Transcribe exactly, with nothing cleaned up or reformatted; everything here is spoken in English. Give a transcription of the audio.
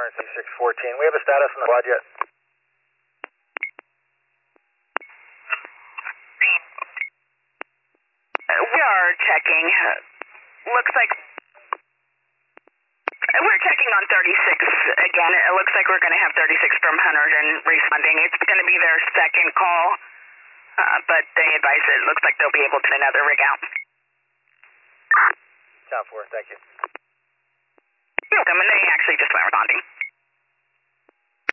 Orange C six fourteen. We have a status on the quad yet? We are checking. Looks like we're checking on thirty-six again. It looks like we're going to have thirty-six from Hunterdon responding. It's going to be their second call, uh, but they advise it looks like they'll be able to another rig out. Sound four, thank you. You're welcome, and they actually just went responding.